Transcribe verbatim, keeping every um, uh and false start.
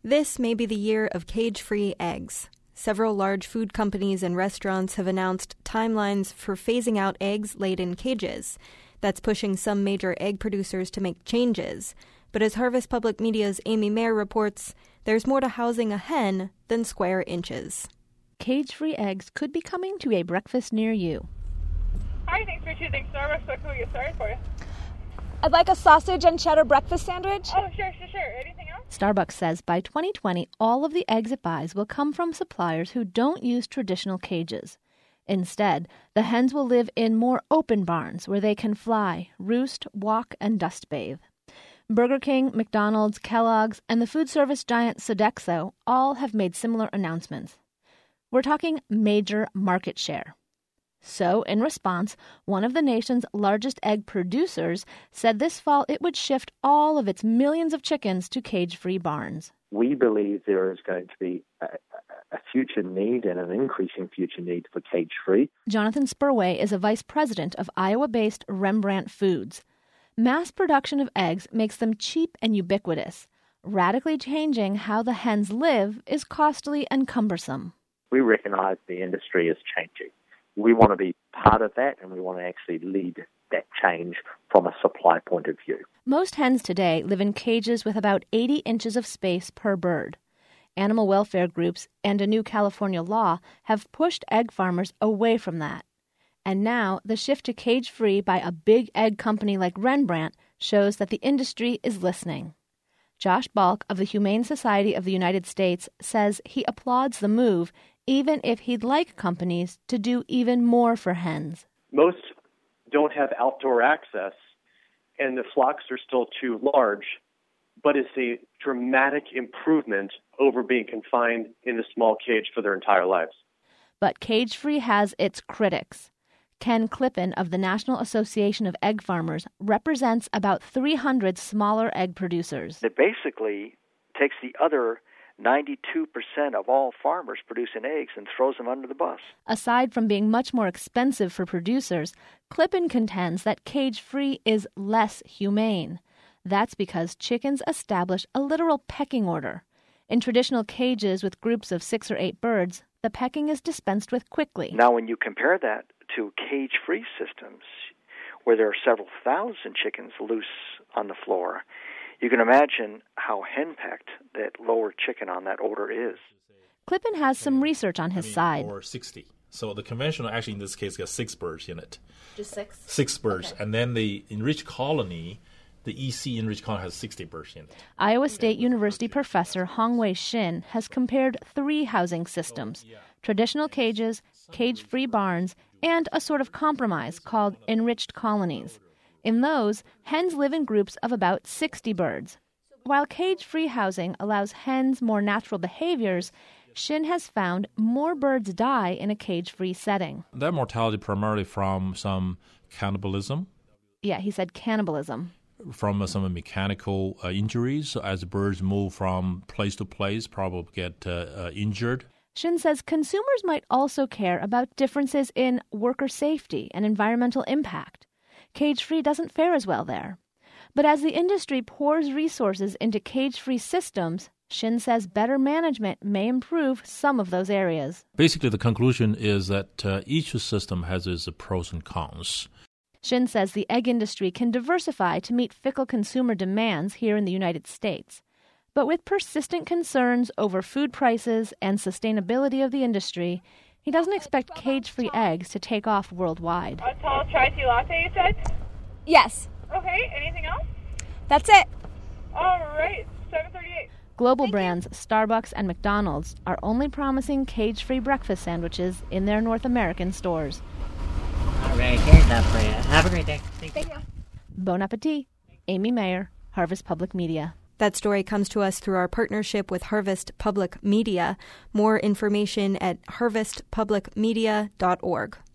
This may be the year of cage-free eggs. Several large food companies and restaurants have announced timelines for phasing out eggs laid in cages. That's pushing some major egg producers to make changes. But as Harvest Public Media's Amy Mayer reports, there's more to housing a hen than square inches. Cage-free eggs could be coming to a breakfast near you. Hi, thanks for choosing Starbucks. What can we get started for you? I'd like a sausage and cheddar breakfast sandwich. Oh, sure, sure, sure. Anything else? Starbucks says by twenty twenty, all of the eggs it buys will come from suppliers who don't use traditional cages. Instead, the hens will live in more open barns where they can fly, roost, walk, and dust bathe. Burger King, McDonald's, Kellogg's, and the food service giant Sodexo all have made similar announcements. We're talking major market share. So, in response, one of the nation's largest egg producers said this fall it would shift all of its millions of chickens to cage-free barns. We believe there is going to be a, a future need and an increasing future need for cage-free. Jonathan Spurway is a vice president of Iowa-based Rembrandt Foods. Mass production of eggs makes them cheap and ubiquitous. Radically changing how the hens live is costly and cumbersome. We recognize the industry is changing. We want to be part of that, and we want to actually lead that change from a supply point of view. Most hens today live in cages with about eighty inches of space per bird. Animal welfare groups and a new California law have pushed egg farmers away from that. And now the shift to cage-free by a big egg company like Rembrandt shows that the industry is listening. Josh Balk of the Humane Society of the United States says he applauds the move, even if he'd like companies to do even more for hens. Most don't have outdoor access, and the flocks are still too large, but it's a dramatic improvement over being confined in a small cage for their entire lives. But cage-free has its critics. Ken Klippen of the National Association of Egg Farmers represents about three hundred smaller egg producers. It basically takes the other ninety-two percent of all farmers producing eggs and throws them under the bus. Aside from being much more expensive for producers, Klippen contends that cage-free is less humane. That's because chickens establish a literal pecking order. In traditional cages with groups of six or eight birds, the pecking is dispensed with quickly. Now, when you compare that to cage-free systems, where there are several thousand chickens loose on the floor, you can imagine how henpecked that lower chicken on that order is. Klippen has some research on his I mean, side. Or sixty. So the conventional, actually in this case, got six birds in it. Just six? Six birds. Okay. And then the enriched colony, the E C enriched colony has sixty birds in it. Iowa State University professor Hongwei Shin has compared three housing systems: traditional cages, cage-free barns, and a sort of compromise called enriched colonies. In those, hens live in groups of about sixty birds. While cage-free housing allows hens more natural behaviors, Shin has found more birds die in a cage-free setting. That mortality primarily from some cannibalism. Yeah, he said cannibalism. From uh, some mechanical uh, injuries. So as birds move from place to place, probably get uh, uh, injured. Shin says consumers might also care about differences in worker safety and environmental impact. Cage-free doesn't fare as well there. But as the industry pours resources into cage-free systems, Shin says better management may improve some of those areas. Basically, the conclusion is that uh, each system has its pros and cons. Shin says the egg industry can diversify to meet fickle consumer demands here in the United States. But with persistent concerns over food prices and sustainability of the industry, he doesn't expect cage-free eggs to take off worldwide. A tall chai tea latte, you said? Yes. Okay, anything else? That's it. All right, seven thirty-eight. Global brands Starbucks and McDonald's are only promising cage-free breakfast sandwiches in their North American stores. All right, here's that for you. Have a great day. Thank, Thank you. Bon appetit. Amy Mayer, Harvest Public Media. That story comes to us through our partnership with Harvest Public Media. More information at harvest public media dot org.